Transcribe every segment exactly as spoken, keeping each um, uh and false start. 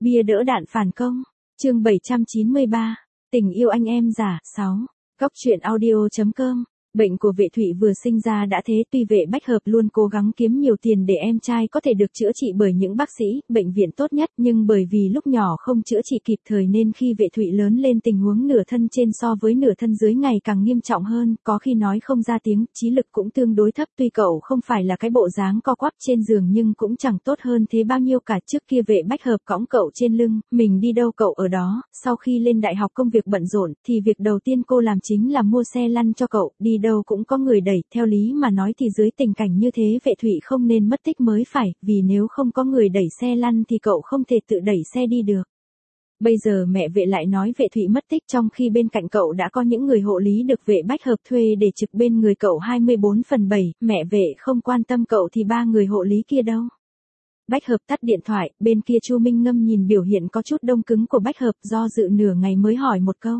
Bia đỡ đạn phản công. Chương bảy trăm chín mươi ba. Tình yêu anh em giả. sáu. Góc truyện audio chấm com. Bệnh của Vệ Thụy vừa sinh ra đã thế, tuy Vệ Bách Hợp luôn cố gắng kiếm nhiều tiền để em trai có thể được chữa trị bởi những bác sĩ, bệnh viện tốt nhất, nhưng bởi vì lúc nhỏ không chữa trị kịp thời nên khi Vệ Thụy lớn lên tình huống nửa thân trên so với nửa thân dưới ngày càng nghiêm trọng hơn, có khi nói không ra tiếng, trí lực cũng tương đối thấp. Tuy cậu không phải là cái bộ dáng co quắp trên giường nhưng cũng chẳng tốt hơn thế bao nhiêu cả. Trước kia Vệ Bách Hợp cõng cậu trên lưng, mình đi đâu cậu ở đó. Sau khi lên đại học công việc bận rộn thì việc đầu tiên cô làm chính là mua xe lăn cho cậu, đi đâu cũng có người đẩy. Theo lý mà nói thì dưới tình cảnh như thế Vệ Thụy không nên mất tích mới phải, vì nếu không có người đẩy xe lăn thì cậu không thể tự đẩy xe đi được. Bây giờ mẹ Vệ lại nói Vệ Thụy mất tích trong khi bên cạnh cậu đã có những người hộ lý được Vệ Bách Hợp thuê để trực bên người cậu hai mươi bốn phần bảy, mẹ Vệ không quan tâm cậu thì ba người hộ lý kia đâu. Bách Hợp tắt điện thoại, bên kia Chu Minh Ngâm nhìn biểu hiện có chút đông cứng của Bách Hợp, do dự nửa ngày mới hỏi một câu.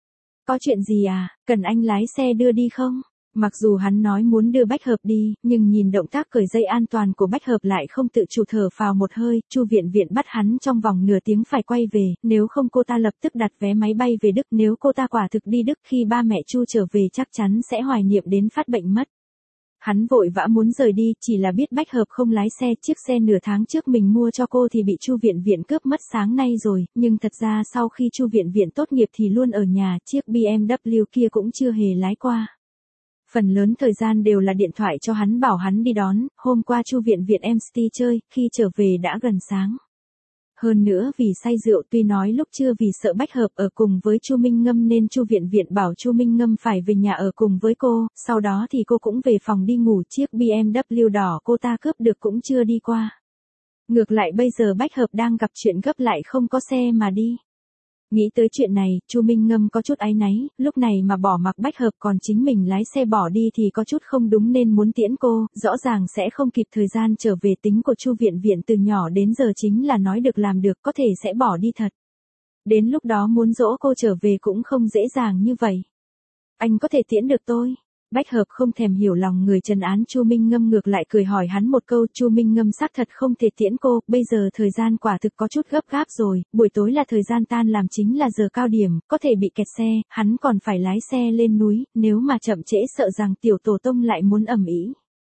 Có chuyện gì à, cần anh lái xe đưa đi không? Mặc dù hắn nói muốn đưa Bách Hợp đi, nhưng nhìn động tác cởi dây an toàn của Bách Hợp lại không tự chủ thở phào một hơi. Chu Viện Viện bắt hắn trong vòng nửa tiếng phải quay về, nếu không cô ta lập tức đặt vé máy bay về Đức. Nếu cô ta quả thực đi Đức khi ba mẹ Chu trở về chắc chắn sẽ hoài niệm đến phát bệnh mất. Hắn vội vã muốn rời đi, chỉ là biết Bách Hợp không lái xe, chiếc xe nửa tháng trước mình mua cho cô thì bị Chu Viện Viện cướp mất sáng nay rồi, nhưng thật ra sau khi Chu Viện Viện tốt nghiệp thì luôn ở nhà, chiếc bê em vê kia cũng chưa hề lái qua. Phần lớn thời gian đều là điện thoại cho hắn bảo hắn đi đón. Hôm qua Chu Viện Viện em sti chơi, khi trở về đã gần sáng. Hơn nữa vì say rượu, tuy nói lúc trưa vì sợ Bách Hợp ở cùng với Chu Minh Ngâm nên Chu Viện Viện bảo Chu Minh Ngâm phải về nhà ở cùng với cô, sau đó thì cô cũng về phòng đi ngủ. Chiếc bê em vê đỏ cô ta cướp được cũng chưa đi qua. Ngược lại bây giờ Bách Hợp đang gặp chuyện gấp lại không có xe mà đi. Nghĩ tới chuyện này, Chu Minh Ngâm có chút áy náy, lúc này mà bỏ mặc Bách Hợp còn chính mình lái xe bỏ đi thì có chút không đúng nên muốn tiễn cô, rõ ràng sẽ không kịp thời gian trở về. Tính của Chu Viện Viện từ nhỏ đến giờ chính là nói được làm được, có thể sẽ bỏ đi thật. Đến lúc đó muốn dỗ cô trở về cũng không dễ dàng như vậy. Anh có thể tiễn được tôi? Bách Hợp không thèm hiểu lòng người trấn án Chu Minh Ngâm, ngược lại cười hỏi hắn một câu. Chu Minh Ngâm xác thật không thể tiễn cô, bây giờ thời gian quả thực có chút gấp gáp rồi, buổi tối là thời gian tan làm chính là giờ cao điểm, có thể bị kẹt xe, hắn còn phải lái xe lên núi, nếu mà chậm trễ sợ rằng tiểu tổ tông lại muốn ầm ĩ.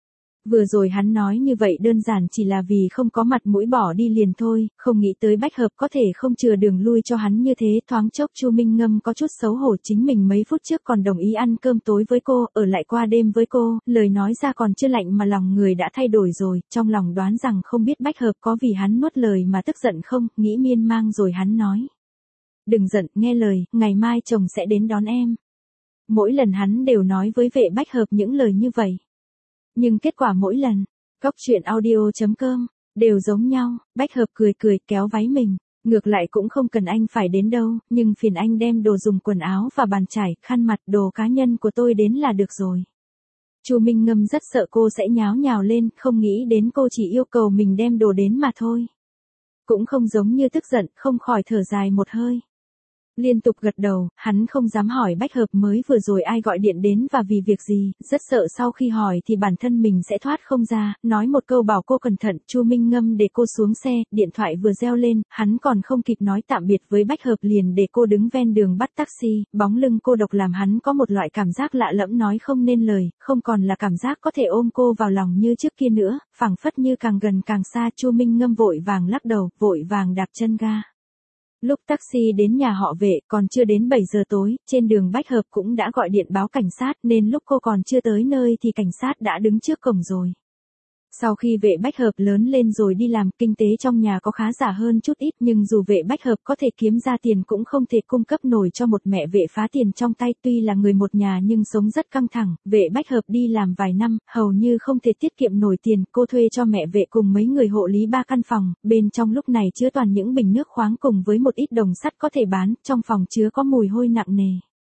Vừa rồi hắn nói như vậy đơn giản chỉ là vì không có mặt mũi bỏ đi liền thôi, không nghĩ tới Bách Hợp có thể không chừa đường lui cho hắn như thế. Thoáng chốc Chu Minh Ngâm có chút xấu hổ, chính mình mấy phút trước còn đồng ý ăn cơm tối với cô, ở lại qua đêm với cô, lời nói ra còn chưa lạnh mà lòng người đã thay đổi rồi, trong lòng đoán rằng không biết Bách Hợp có vì hắn nuốt lời mà tức giận không, nghĩ miên man rồi hắn nói. Đừng giận, nghe lời, ngày mai chồng sẽ đến đón em. Mỗi lần hắn đều nói với Vệ Bách Hợp những lời như vậy. Nhưng kết quả mỗi lần, góc truyện audio chấm com, đều giống nhau. Bách Hợp cười cười kéo váy mình, ngược lại cũng không cần anh phải đến đâu, nhưng phiền anh đem đồ dùng quần áo và bàn chải, khăn mặt, đồ cá nhân của tôi đến là được rồi. Chu Minh Ngâm rất sợ cô sẽ nháo nhào lên, không nghĩ đến cô chỉ yêu cầu mình đem đồ đến mà thôi. Cũng không giống như tức giận, không khỏi thở dài một hơi. Liên tục gật đầu, hắn không dám hỏi Bách Hợp mới vừa rồi ai gọi điện đến và vì việc gì, rất sợ sau khi hỏi thì bản thân mình sẽ thoát không ra, nói một câu bảo cô cẩn thận. Chu Minh Ngâm để cô xuống xe, điện thoại vừa reo lên, hắn còn không kịp nói tạm biệt với Bách Hợp liền để cô đứng ven đường bắt taxi. Bóng lưng cô độc làm hắn có một loại cảm giác lạ lẫm nói không nên lời, không còn là cảm giác có thể ôm cô vào lòng như trước kia nữa, phảng phất như càng gần càng xa. Chu Minh Ngâm vội vàng lắc đầu, vội vàng đạp chân ga. Lúc taxi đến nhà họ Vệ còn chưa đến bảy giờ tối, trên đường Bách Hợp cũng đã gọi điện báo cảnh sát nên lúc cô còn chưa tới nơi thì cảnh sát đã đứng trước cổng rồi. Sau khi Vệ Bách Hợp lớn lên rồi đi làm, kinh tế trong nhà có khá giả hơn chút ít, nhưng dù Vệ Bách Hợp có thể kiếm ra tiền cũng không thể cung cấp nổi cho một mẹ Vệ phá tiền trong tay. Tuy là người một nhà nhưng sống rất căng thẳng, Vệ Bách Hợp đi làm vài năm, hầu như không thể tiết kiệm nổi tiền. Cô thuê cho mẹ Vệ cùng mấy người hộ lý ba căn phòng, bên trong lúc này chứa toàn những bình nước khoáng cùng với một ít đồng sắt có thể bán, trong phòng chứa có mùi hôi nặng nề.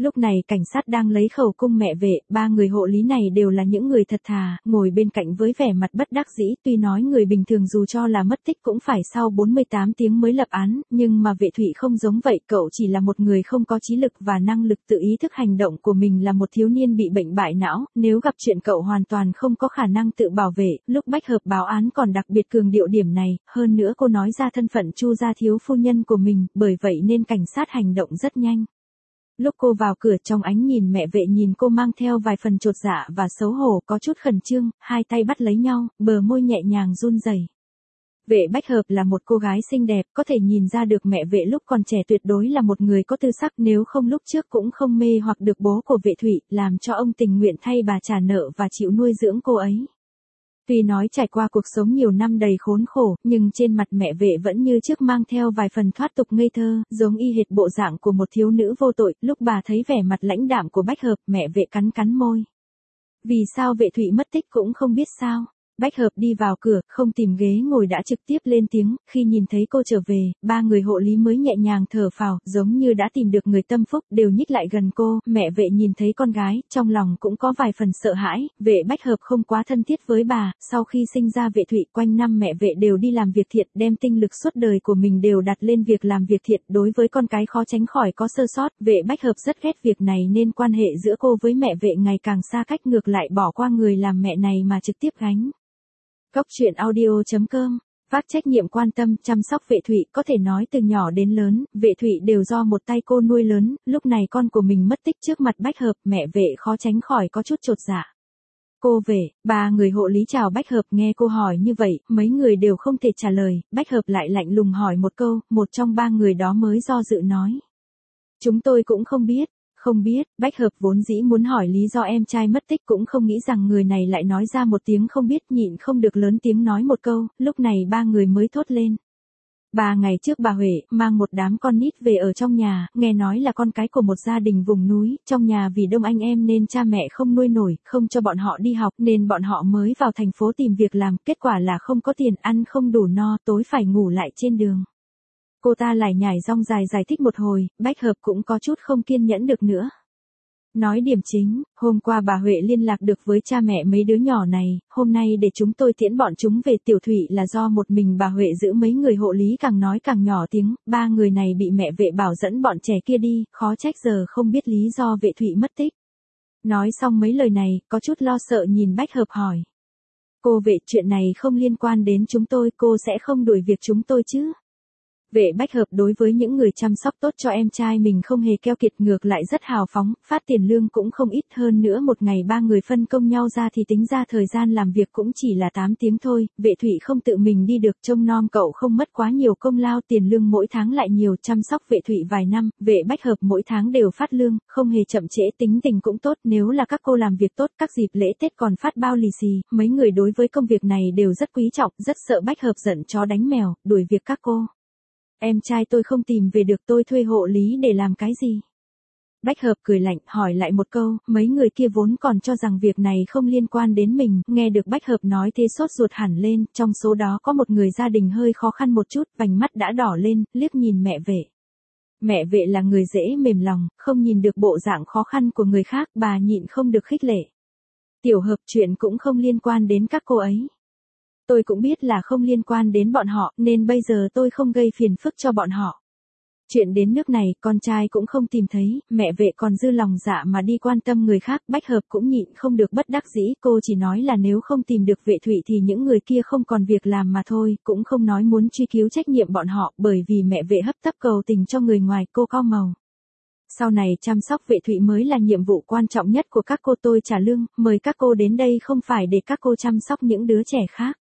Lúc này cảnh sát đang lấy khẩu cung mẹ vệ, ba người hộ lý này đều là những người thật thà, ngồi bên cạnh với vẻ mặt bất đắc dĩ, tuy nói người bình thường dù cho là mất tích cũng phải sau bốn mươi tám tiếng mới lập án, nhưng mà Vệ Thụy không giống vậy, cậu chỉ là một người không có trí lực và năng lực tự ý thức hành động của mình, là một thiếu niên bị bệnh bại não, nếu gặp chuyện cậu hoàn toàn không có khả năng tự bảo vệ. Lúc Bách Hợp báo án còn đặc biệt cường điệu điểm này, hơn nữa cô nói ra thân phận Chu gia thiếu phu nhân của mình, bởi vậy nên cảnh sát hành động rất nhanh. Lúc cô vào cửa, trong ánh nhìn mẹ vệ nhìn cô mang theo vài phần chột dạ và xấu hổ, có chút khẩn trương, hai tay bắt lấy nhau, bờ môi nhẹ nhàng run rẩy. Vệ Bách Hợp là một cô gái xinh đẹp, có thể nhìn ra được mẹ vệ lúc còn trẻ tuyệt đối là một người có tư sắc, nếu không lúc trước cũng không mê hoặc được bố của Vệ Thụy, làm cho ông tình nguyện thay bà trả nợ và chịu nuôi dưỡng cô ấy. Tuy nói trải qua cuộc sống nhiều năm đầy khốn khổ, nhưng trên mặt mẹ vệ vẫn như trước mang theo vài phần thoát tục ngây thơ, giống y hệt bộ dạng của một thiếu nữ vô tội. Lúc bà thấy vẻ mặt lãnh đạm của Bách Hợp, mẹ vệ cắn cắn môi. Vì sao Vệ Thụy mất tích cũng không biết sao. Bách Hợp đi vào cửa, không tìm ghế ngồi đã trực tiếp lên tiếng, khi nhìn thấy cô trở về, ba người hộ lý mới nhẹ nhàng thở phào, giống như đã tìm được người tâm phúc, đều nhích lại gần cô. Mẹ vệ nhìn thấy con gái, trong lòng cũng có vài phần sợ hãi. Vệ Bách Hợp không quá thân thiết với bà, sau khi sinh ra Vệ Thụy, quanh năm mẹ vệ đều đi làm việc thiện, đem tinh lực suốt đời của mình đều đặt lên việc làm việc thiện, đối với con cái khó tránh khỏi có sơ sót. Vệ Bách Hợp rất ghét việc này nên quan hệ giữa cô với mẹ vệ ngày càng xa cách, ngược lại bỏ qua người làm mẹ này mà trực tiếp gánh. Cốc truyện audio chấm com, vác trách nhiệm quan tâm, chăm sóc Vệ Thụy, có thể nói từ nhỏ đến lớn, Vệ Thụy đều do một tay cô nuôi lớn, lúc này con của mình mất tích trước mặt Bách Hợp, mẹ vệ khó tránh khỏi có chút chột dạ. Cô về, ba người hộ lý chào Bách Hợp, nghe cô hỏi như vậy, mấy người đều không thể trả lời, Bách Hợp lại lạnh lùng hỏi một câu, một trong ba người đó mới do dự nói. Chúng tôi cũng không biết. Không biết. Bách Hợp vốn dĩ muốn hỏi lý do em trai mất tích, cũng không nghĩ rằng người này lại nói ra một tiếng không biết, nhịn không được lớn tiếng nói một câu, lúc này ba người mới thốt lên. Ba ngày trước bà Huệ mang một đám con nít về ở trong nhà, nghe nói là con cái của một gia đình vùng núi, trong nhà vì đông anh em nên cha mẹ không nuôi nổi, không cho bọn họ đi học nên bọn họ mới vào thành phố tìm việc làm, kết quả là không có tiền ăn, không đủ no, tối phải ngủ lại trên đường. Cô ta lại nhảy rong dài giải thích một hồi, Bách Hợp cũng có chút không kiên nhẫn được nữa. Nói điểm chính, hôm qua bà Huệ liên lạc được với cha mẹ mấy đứa nhỏ này, hôm nay để chúng tôi tiễn bọn chúng về. Tiểu Thụy là do một mình bà Huệ giữ, mấy người hộ lý càng nói càng nhỏ tiếng, ba người này bị mẹ vệ bảo dẫn bọn trẻ kia đi, khó trách giờ không biết lý do Vệ Thụy mất tích. Nói xong mấy lời này, có chút lo sợ nhìn Bách Hợp hỏi. Cô Vệ, chuyện này không liên quan đến chúng tôi, cô sẽ không đuổi việc chúng tôi chứ? Vệ Bách Hợp đối với những người chăm sóc tốt cho em trai mình không hề keo kiệt, ngược lại rất hào phóng, phát tiền lương cũng không ít, hơn nữa một ngày ba người phân công nhau ra thì tính ra thời gian làm việc cũng chỉ là tám tiếng thôi. Vệ Thụy không tự mình đi được, trông nom cậu không mất quá nhiều công lao, tiền lương mỗi tháng lại nhiều, chăm sóc Vệ Thụy vài năm, Vệ Bách Hợp mỗi tháng đều phát lương, không hề chậm trễ, tính tình cũng tốt, nếu là các cô làm việc tốt, các dịp lễ Tết còn phát bao lì xì. Mấy người đối với công việc này đều rất quý trọng, rất sợ Bách Hợp giận chó đánh mèo, đuổi việc các cô. Em trai tôi không tìm về được, tôi thuê hộ lý để làm cái gì? Bách Hợp cười lạnh, hỏi lại một câu, mấy người kia vốn còn cho rằng việc này không liên quan đến mình, nghe được Bách Hợp nói thế sốt ruột hẳn lên, trong số đó có một người gia đình hơi khó khăn một chút, vành mắt đã đỏ lên, liếc nhìn mẹ vệ. Mẹ vệ là người dễ mềm lòng, không nhìn được bộ dạng khó khăn của người khác, bà nhịn không được khích lệ. Tiểu Hợp, chuyện cũng không liên quan đến các cô ấy. Tôi cũng biết là không liên quan đến bọn họ, nên bây giờ tôi không gây phiền phức cho bọn họ. Chuyện đến nước này, con trai cũng không tìm thấy, mẹ vệ còn dư lòng dạ mà đi quan tâm người khác. Bách Hợp cũng nhịn không được bất đắc dĩ, cô chỉ nói là nếu không tìm được Vệ Thụy thì những người kia không còn việc làm mà thôi, cũng không nói muốn truy cứu trách nhiệm bọn họ, bởi vì mẹ vệ hấp tấp cầu tình cho người ngoài, cô cau màu. Sau này chăm sóc Vệ Thụy mới là nhiệm vụ quan trọng nhất của các cô, tôi trả lương, mời các cô đến đây không phải để các cô chăm sóc những đứa trẻ khác.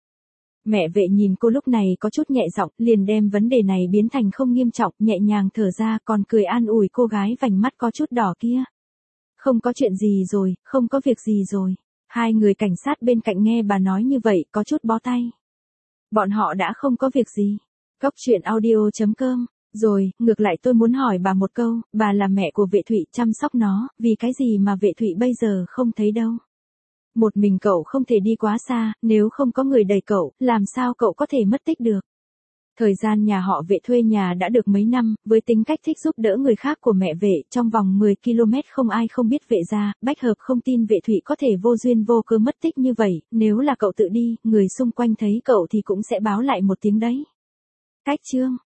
Mẹ vệ nhìn cô lúc này có chút nhẹ giọng, liền đem vấn đề này biến thành không nghiêm trọng, nhẹ nhàng thở ra, còn cười an ủi cô gái vành mắt có chút đỏ kia. Không có chuyện gì rồi, không có việc gì rồi. Hai người cảnh sát bên cạnh nghe bà nói như vậy, có chút bó tay. Bọn họ đã không có việc gì. Cốc truyện audio chấm com. Rồi, ngược lại tôi muốn hỏi bà một câu, bà là mẹ của Vệ Thụy, chăm sóc nó, vì cái gì mà Vệ Thụy bây giờ không thấy đâu? Một mình cậu không thể đi quá xa, nếu không có người đẩy cậu, làm sao cậu có thể mất tích được? Thời gian nhà họ Vệ thuê nhà đã được mấy năm, với tính cách thích giúp đỡ người khác của mẹ Vệ, trong vòng mười ki lô mét không ai không biết Vệ gia, Bách Hợp không tin Vệ Thụy có thể vô duyên vô cớ mất tích như vậy, nếu là cậu tự đi, người xung quanh thấy cậu thì cũng sẽ báo lại một tiếng đấy. Cách chương